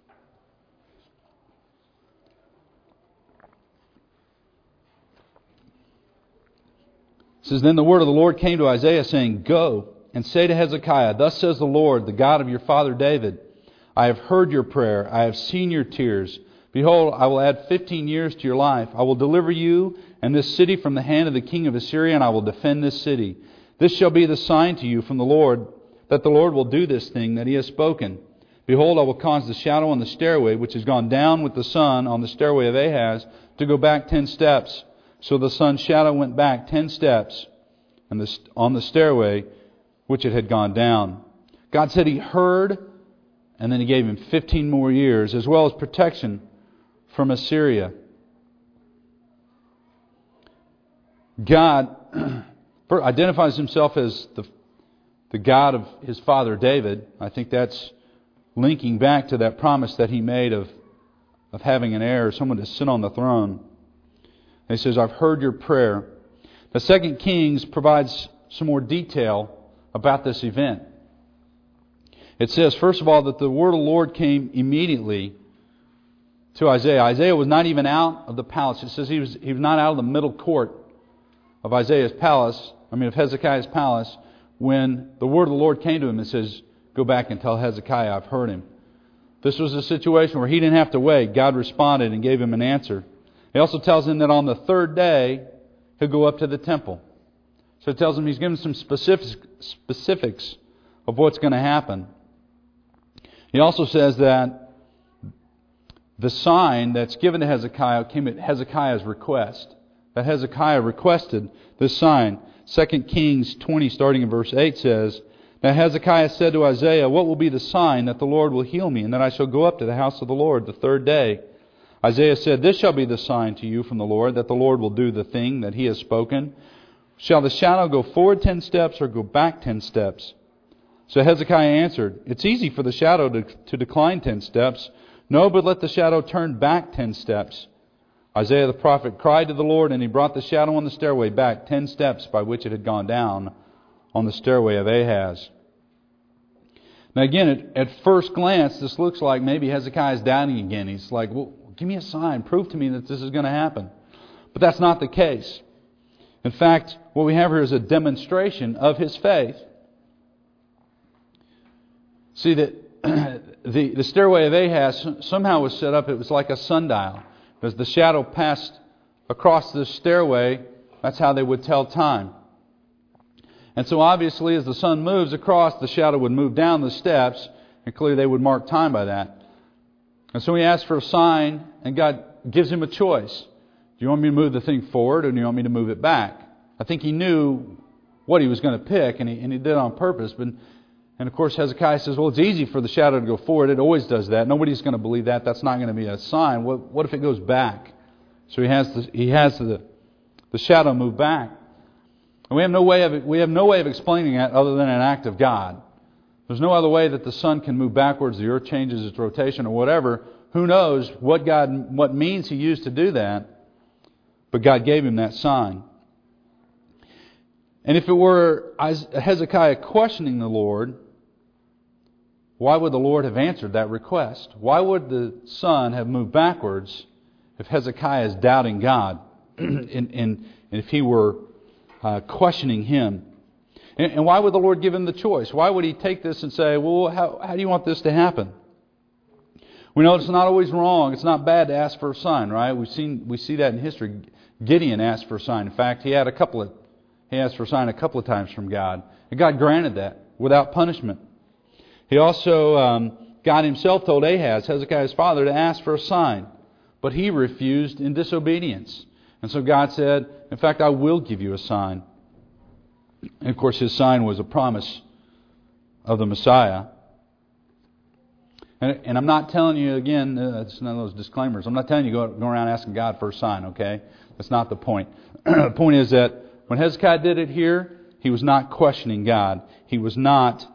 [SPEAKER 1] It says, "Then the word of the Lord came to Isaiah, saying, Go and say to Hezekiah, Thus says the Lord, the God of your father David, I have heard your prayer, I have seen your tears. Behold, I will add 15 years to your life. I will deliver you and this city from the hand of the king of Assyria, and I will defend this city. This shall be the sign to you from the Lord, that the Lord will do this thing that He has spoken. Behold, I will cause the shadow on the stairway, which has gone down with the sun on the stairway of Ahaz, to go back 10 steps. So the sun's shadow went back 10 steps on the stairway which it had gone down." God said He heard, and then He gave him 15 more years, as well as protection from Assyria. God identifies Himself as the God of his father David. I think that's linking back to that promise that He made of having an heir, someone to sit on the throne. And He says, "I've heard your prayer." The 2 Kings provides some more detail about this event. It says, first of all, that the word of the Lord came immediately to Isaiah. Isaiah was not even out of the palace. It says he was not out of the middle court of Hezekiah's palace, when the word of the Lord came to him and says, "Go back and tell Hezekiah I've heard him." This was a situation where he didn't have to wait. God responded and gave him an answer. He also tells him that on the 3rd day, he'll go up to the temple. So it tells him He's given some specifics of what's going to happen. He also says that the sign that's given to Hezekiah came at Hezekiah's request. That Hezekiah requested this sign. 2 Kings 20, starting in verse 8, says, "Now Hezekiah said to Isaiah, What will be the sign that the Lord will heal me, and that I shall go up to the house of the Lord the 3rd day? Isaiah said, This shall be the sign to you from the Lord, that the Lord will do the thing that He has spoken. Shall the shadow go forward 10 steps or go back 10 steps? So Hezekiah answered, It's easy for the shadow to decline 10 steps. No, but let the shadow turn back 10 steps. Isaiah the prophet cried to the Lord, and He brought the shadow on the stairway back 10 steps by which it had gone down on the stairway of Ahaz. Now again, at first glance, this looks like maybe Hezekiah is doubting again. He's like, well, give me a sign. Prove to me that this is going to happen. But that's not the case. In fact, what we have here is a demonstration of his faith. See that the stairway of Ahaz somehow was set up, it was like a sundial. As the shadow passed across the stairway, that's how they would tell time. And so obviously as the sun moves across, the shadow would move down the steps, and clearly they would mark time by that. And so he asks for a sign, and God gives him a choice. Do you want me to move the thing forward, or do you want me to move it back? I think he knew what he was going to pick, and he did it on purpose. And of course Hezekiah says, well, it's easy for the shadow to go forward. It always does that. Nobody's going to believe that. That's not going to be a sign. What if it goes back? So he has the shadow move back. And we have no way of explaining that other than an act of God. There's no other way that the sun can move backwards, the earth changes its rotation or whatever. Who knows what means He used to do that? But God gave him that sign. And if it were Hezekiah questioning the Lord, why would the Lord have answered that request? Why would the sun have moved backwards if Hezekiah is doubting God and if he were questioning Him? And why would the Lord give him the choice? Why would He take this and say, well, how do you want this to happen? We know it's not always wrong. It's not bad to ask for a sign, right? We see that in history. Gideon asked for a sign. In fact, he asked for a sign a couple of times from God. And God granted that without punishment. He also, God Himself told Ahaz, Hezekiah's father, to ask for a sign. But he refused in disobedience. And so God said, in fact, I will give you a sign. And of course, His sign was a promise of the Messiah. And I'm not telling you, again, it's none of those disclaimers. I'm not telling you go around asking God for a sign, okay? That's not the point. The point is that when Hezekiah did it here, he was not questioning God. He was not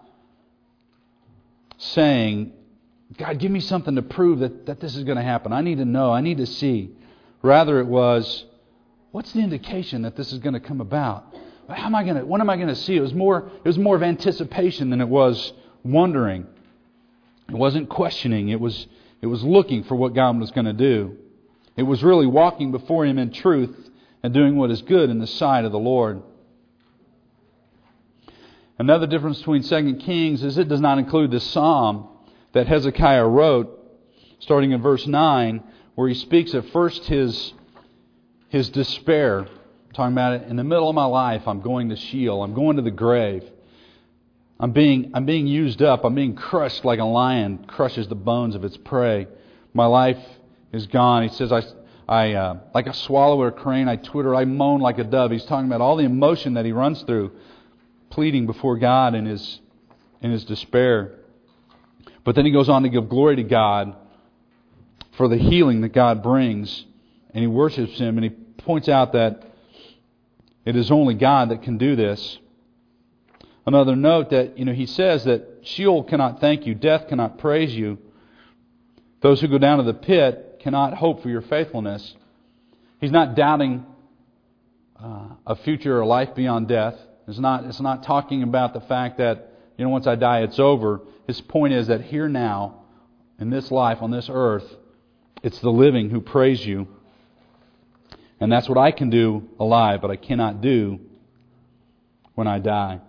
[SPEAKER 1] saying, God, give me something to prove that this is going to happen. I need to know. I need to see. Rather, it was, what's the indication that this is going to come about? What am I going to see? It was more of anticipation than it was wondering. It wasn't questioning. It was looking for what God was going to do. It was really walking before Him in truth and doing what is good in the sight of the Lord. Another difference between 2 Kings is it does not include the psalm that Hezekiah wrote, starting in verse 9, where he speaks at first his despair, talking about it, in the middle of my life, I'm going to Sheol, I'm going to the grave. I'm being used up. I'm being crushed like a lion crushes the bones of its prey. My life is gone. He says, I like a swallow or a crane, I twitter, I moan like a dove. He's talking about all the emotion that he runs through, pleading before God in his despair. But then he goes on to give glory to God for the healing that God brings, and he worships Him, and he points out that it is only God that can do this. Another note that, he says that Sheol cannot thank you, death cannot praise you. Those who go down to the pit cannot hope for your faithfulness. He's not doubting a future or life beyond death. It's not talking about the fact that, once I die, it's over. His point is that here now, in this life, on this earth, it's the living who praise you. And that's what I can do alive, but I cannot do when I die.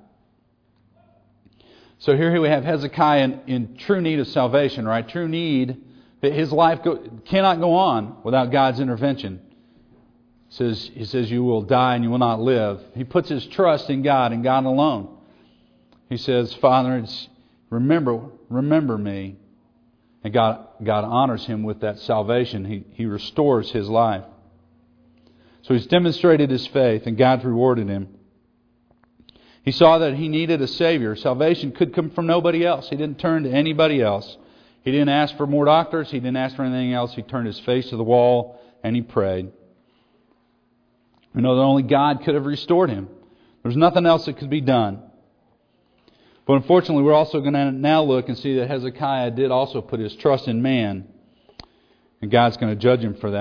[SPEAKER 1] So here we have Hezekiah in true need of salvation, right? True need. His life cannot go on without God's intervention. He says, you will die and you will not live. He puts his trust in God and God alone. He says, Father, remember me. And God honors him with that salvation. He restores his life. So he's demonstrated his faith and God's rewarded him. He saw that he needed a Savior. Salvation could come from nobody else. He didn't turn to anybody else. He didn't ask for more doctors. He didn't ask for anything else. He turned his face to the wall and he prayed. We know that only God could have restored him. There's nothing else that could be done. But unfortunately, we're also going to now look and see that Hezekiah did also put his trust in man. And God's going to judge him for that.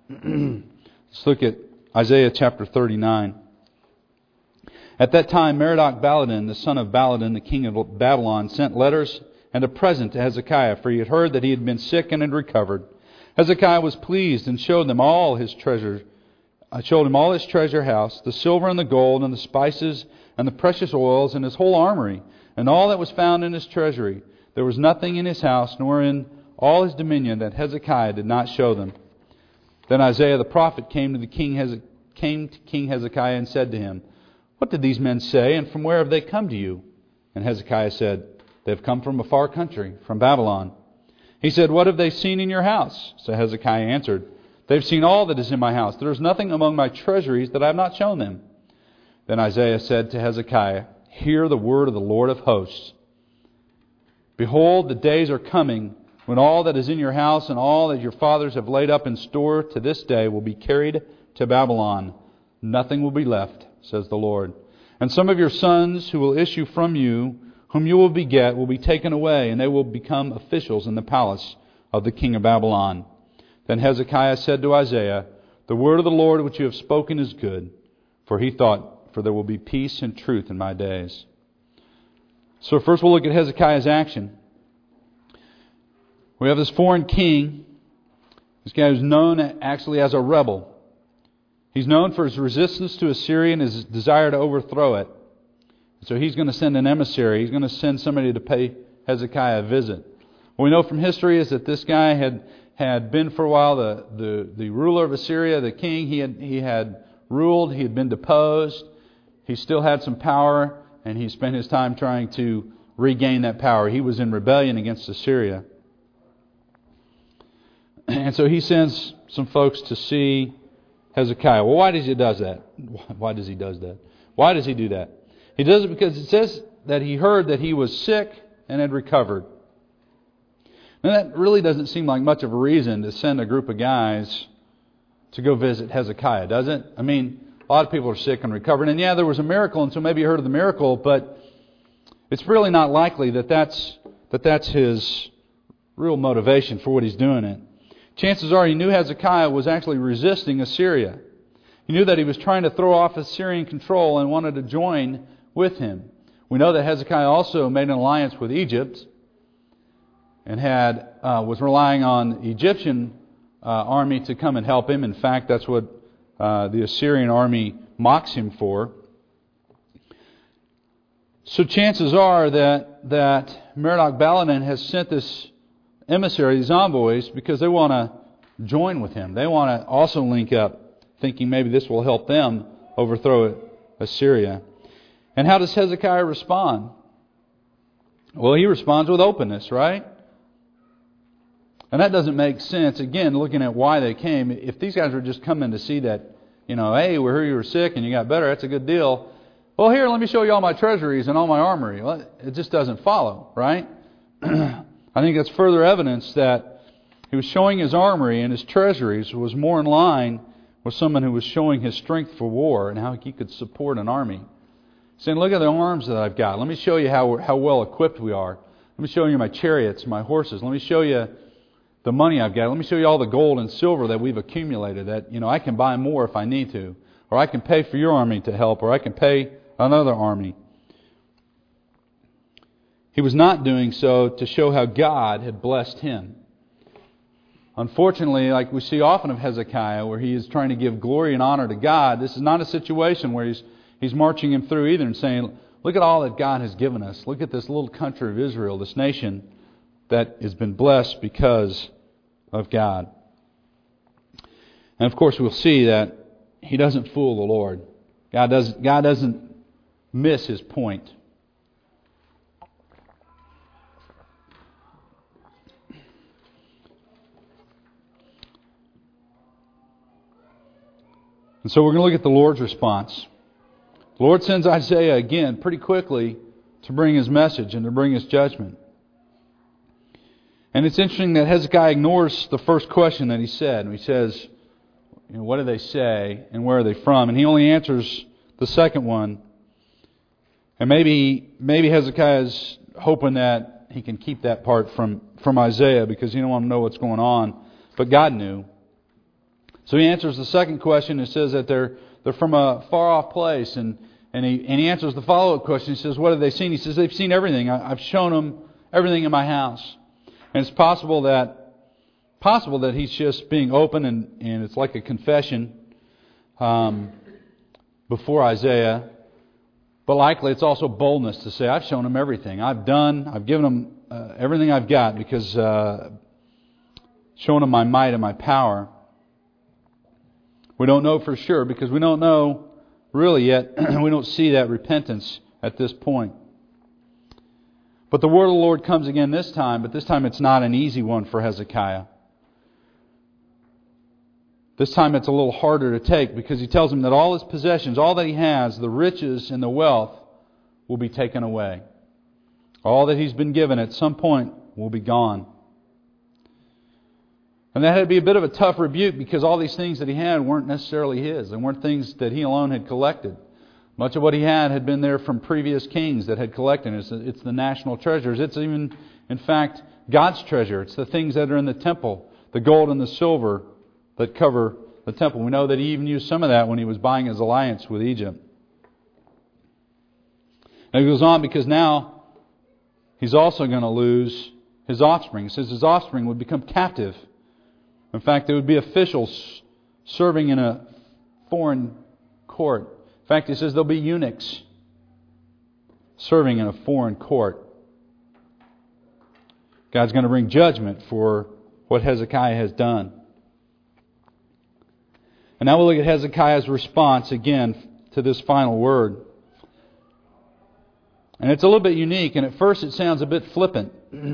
[SPEAKER 1] Let's look at Isaiah chapter 39. At that time, Merodach-Baladan, the son of Baladan, the king of Babylon, sent letters and a present to Hezekiah, for he had heard that he had been sick and had recovered. Hezekiah was pleased and showed him all his treasure house, the silver and the gold and the spices and the precious oils and his whole armory, and all that was found in his treasury. There was nothing in his house nor in all his dominion that Hezekiah did not show them. Then Isaiah the prophet came to King Hezekiah and said to him, "What did these men say, and from where have they come to you?" And Hezekiah said, "They have come from a far country, from Babylon." He said, "What have they seen in your house?" So Hezekiah answered, "They have seen all that is in my house. There is nothing among my treasuries that I have not shown them." Then Isaiah said to Hezekiah, "Hear the word of the Lord of hosts. Behold, the days are coming when all that is in your house and all that your fathers have laid up in store to this day will be carried to Babylon. Nothing will be left, says the Lord. And some of your sons who will issue from you, whom you will beget, will be taken away, and they will become officials in the palace of the king of Babylon." Then Hezekiah said to Isaiah, "The word of the Lord which you have spoken is good." For he thought, "For there will be peace and truth in my days." So first we'll look at Hezekiah's action. We have this foreign king, this guy who's known actually as a rebel. He's known for his resistance to Assyria and his desire to overthrow it. So he's going to send an emissary. He's going to send somebody to pay Hezekiah a visit. What we know from history is that this guy had been for a while the ruler of Assyria, the king. He had ruled. He had been deposed. He still had some power, and he spent his time trying to regain that power. He was in rebellion against Assyria. And so he sends some folks to see Hezekiah. Well, why does he do that? Why does he do that? He does it because it says that he heard that he was sick and had recovered. Now that really doesn't seem like much of a reason to send a group of guys to go visit Hezekiah, does it? I mean, a lot of people are sick and recovered. And yeah, there was a miracle, and so maybe you heard of the miracle, but it's really not likely that that's his real motivation for what he's doing it. Chances are he knew Hezekiah was actually resisting Assyria. He knew that he was trying to throw off Assyrian control and wanted to join with him. We know that Hezekiah also made an alliance with Egypt and was relying on the Egyptian army to come and help him. In fact, that's what the Assyrian army mocks him for. So chances are that Merodach-Baladan has sent this emissary, these envoys, because they want to join with him. They want to also link up, thinking maybe this will help them overthrow Assyria. And how does Hezekiah respond? Well, he responds with openness, right? And that doesn't make sense, again, looking at why they came. If these guys were just coming to see that, hey, we heard you were sick and you got better, that's a good deal. Well, here, let me show you all my treasuries and all my armory. Well, it just doesn't follow, right? I think that's further evidence that he was showing his armory and his treasuries was more in line with someone who was showing his strength for war and how he could support an army. Saying, look at the arms that I've got. Let me show you how well equipped we are. Let me show you my chariots, my horses. Let me show you the money I've got. Let me show you all the gold and silver that we've accumulated that, I can buy more if I need to. Or I can pay for your army to help. Or I can pay another army. He was not doing so to show how God had blessed him. Unfortunately, like we see often of Hezekiah, where he is trying to give glory and honor to God, this is not a situation where he's marching him through either and saying, look at all that God has given us. Look at this little country of Israel, this nation that has been blessed because of God. And of course, we'll see that he doesn't fool the Lord. God doesn't miss his point. And so we're going to look at the Lord's response. The Lord sends Isaiah again pretty quickly to bring his message and to bring his judgment. And it's interesting that Hezekiah ignores the first question that he said. And he says, what do they say and where are they from? And he only answers the second one. And maybe Hezekiah is hoping that he can keep that part from Isaiah because he don't want to know what's going on. But God knew. So he answers the second question. It says that they're from a far-off place. And he answers the follow-up question. He says, what have they seen? He says, they've seen everything. I've shown them everything in my house. And it's possible that he's just being open and it's like a confession before Isaiah. But likely it's also boldness to say, I've shown him everything. I've given him everything I've got because showing him my might and my power. We don't know for sure because we don't know really yet. We don't see that repentance at this point. But the word of the Lord comes again this time, but this time it's not an easy one for Hezekiah. This time it's a little harder to take because he tells him that all his possessions, all that he has, the riches and the wealth, will be taken away. All that he's been given at some point will be gone. And that had to be a bit of a tough rebuke because all these things that he had weren't necessarily his. They weren't things that he alone had collected. Much of what he had been there from previous kings that had collected. It's the national treasures. It's even, in fact, God's treasure. It's the things that are in the temple, the gold and the silver that cover the temple. We know that he even used some of that when he was buying his alliance with Egypt. And he goes on because now he's also going to lose his offspring. He says his offspring would become captive. In fact, there would be officials serving in a foreign court. In fact, he says there'll be eunuchs serving in a foreign court. God's going to bring judgment for what Hezekiah has done. And now we'll look at Hezekiah's response again to this final word. And it's a little bit unique, and at first it sounds a bit flippant.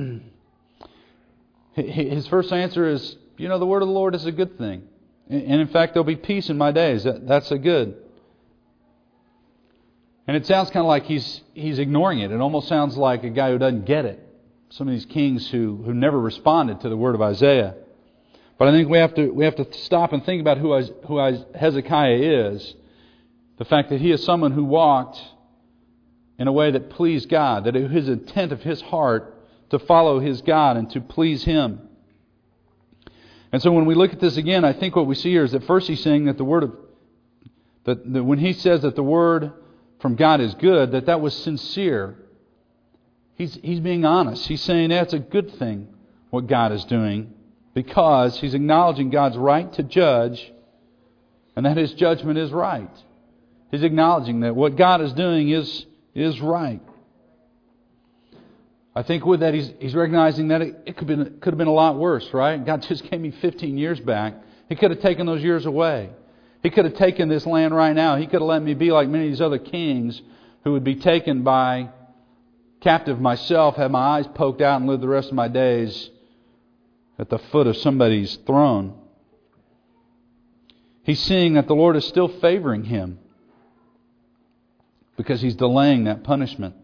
[SPEAKER 1] His first answer is, the word of the Lord is a good thing. And in fact, there'll be peace in my days. That's a good. And it sounds kind of like he's ignoring it. It almost sounds like a guy who doesn't get it. Some of these kings who never responded to the word of Isaiah. But I think we have to stop and think about who Hezekiah is. The fact that he is someone who walked in a way that pleased God. That it was his intent of his heart to follow his God and to please Him. And so when we look at this again, I think what we see here is that first he's saying that that when he says that the word from God is good, that was sincere. He's being honest. He's saying that's a good thing what God is doing because he's acknowledging God's right to judge and that His judgment is right. He's acknowledging that what God is doing is right. I think with that he's recognizing that it could have been a lot worse, right? God just gave me 15 years back. He could have taken those years away. He could have taken this land right now. He could have let me be like many of these other kings who would be taken by captive myself, have my eyes poked out and live the rest of my days at the foot of somebody's throne. He's seeing that the Lord is still favoring him because He's delaying that punishment.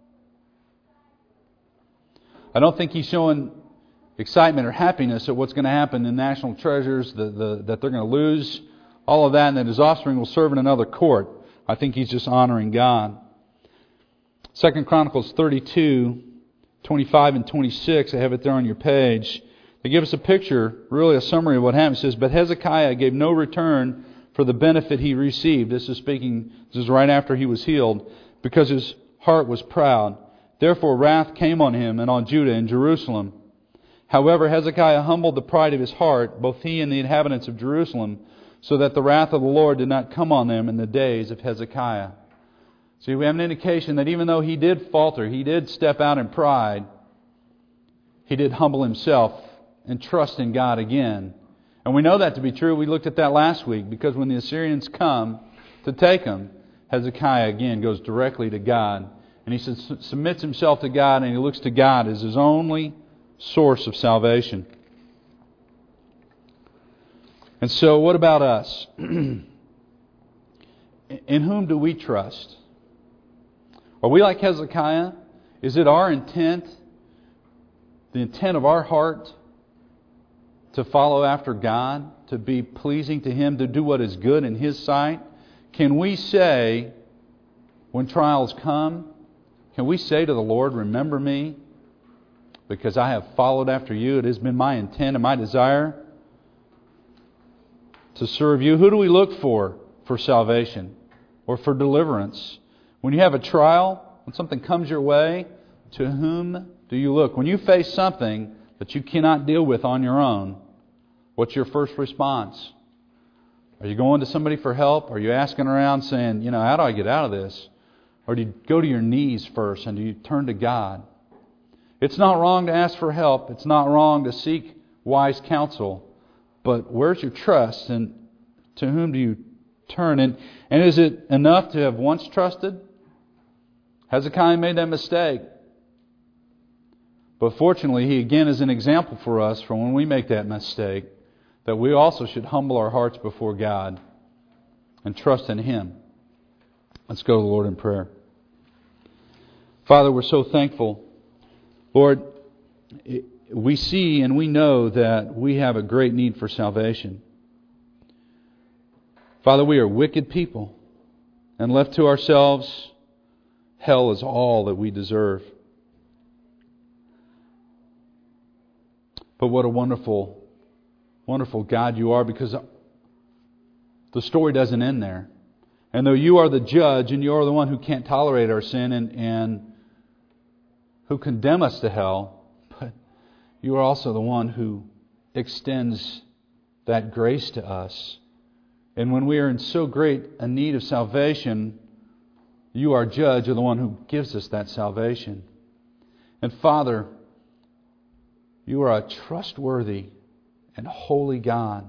[SPEAKER 1] I don't think he's showing excitement or happiness at what's going to happen in national treasures, that they're going to lose all of that, and that his offspring will serve in another court. I think he's just honoring God. 2 Chronicles 32, 25 and 26, I have it there on your page. They give us a picture, really a summary of what happened. It says, "But Hezekiah gave no return for the benefit he received." This is right after he was healed, because his heart was proud. "Therefore wrath came on him and on Judah and Jerusalem. However, Hezekiah humbled the pride of his heart, both he and the inhabitants of Jerusalem, so that the wrath of the Lord did not come on them in the days of Hezekiah." See, we have an indication that even though he did falter, he did step out in pride, he did humble himself and trust in God again. And we know that to be true. We looked at that last week, because when the Assyrians come to take him, Hezekiah again goes directly to God. And he submits himself to God, and he looks to God as his only source of salvation. And so what about us? In whom do we trust? Are we like Hezekiah? Is it our intent, the intent of our heart, to follow after God, to be pleasing to Him, to do what is good in His sight? Can we say, when trials come, can we say to the Lord, "Remember me, because I have followed after You. It has been my intent and my desire to serve You? Who do we look for salvation or for deliverance? When you have a trial, when something comes your way, to whom do you look? When you face something that you cannot deal with on your own, what's your first response? Are you going to somebody for help? Are you asking around saying, how do I get out of this? Or do you go to your knees first and do you turn to God? It's not wrong to ask for help. It's not wrong to seek wise counsel. But where's your trust, and to whom do you turn? And is it enough to have once trusted? Hezekiah made that mistake. But fortunately, he again is an example for us for when we make that mistake, that we also should humble our hearts before God and trust in Him. Let's go to the Lord in prayer. Father, we're so thankful. Lord, we see and we know that we have a great need for salvation. Father, we are wicked people, and left to ourselves, hell is all that we deserve. But what a wonderful, wonderful God You are, because the story doesn't end there. And though You are the judge and You are the one who can't tolerate our sin and who condemn us to hell, but You are also the one who extends that grace to us. And when we are in so great a need of salvation, You, our judge, are the one who gives us that salvation. And Father, You are a trustworthy and holy God.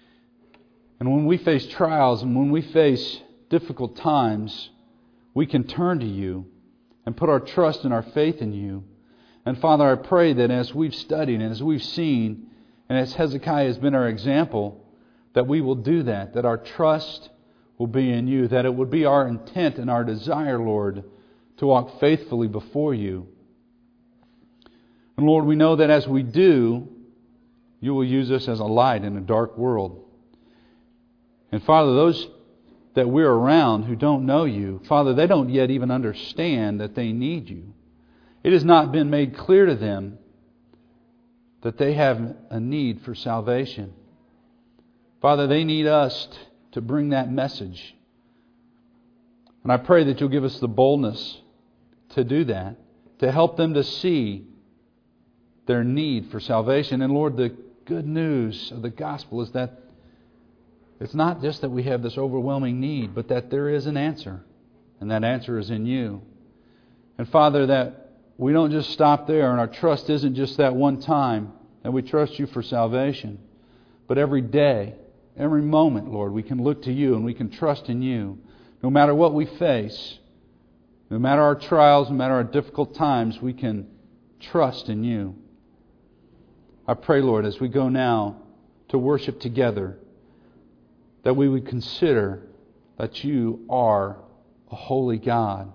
[SPEAKER 1] And when we face trials and when we face difficult times, we can turn to You and put our trust and our faith in You. And Father, I pray that as we've studied and as we've seen, and as Hezekiah has been our example, that we will do that, that our trust will be in You, that it would be our intent and our desire, Lord, to walk faithfully before You. And Lord, we know that as we do, You will use us as a light in a dark world. And Father, those that we're around who don't know You, Father, they don't yet even understand that they need You. It has not been made clear to them that they have a need for salvation. Father, they need us to bring that message. And I pray that You'll give us the boldness to do that, to help them to see their need for salvation. And Lord, the good news of the gospel is that it's not just that we have this overwhelming need, but that there is an answer. And that answer is in You. And Father, that we don't just stop there, and our trust isn't just that one time that we trust You for salvation. But every day, every moment, Lord, we can look to You and we can trust in You. No matter what we face, no matter our trials, no matter our difficult times, we can trust in You. I pray, Lord, as we go now to worship together, that we would consider that You are a holy God,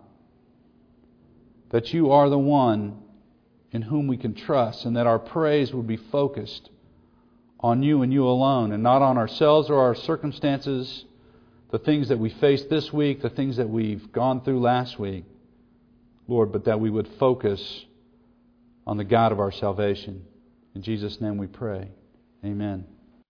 [SPEAKER 1] that You are the one in whom we can trust, and that our praise would be focused on You and You alone, and not on ourselves or our circumstances, the things that we faced this week, the things that we've gone through last week, Lord, but that we would focus on the God of our salvation. In Jesus' name we pray. Amen.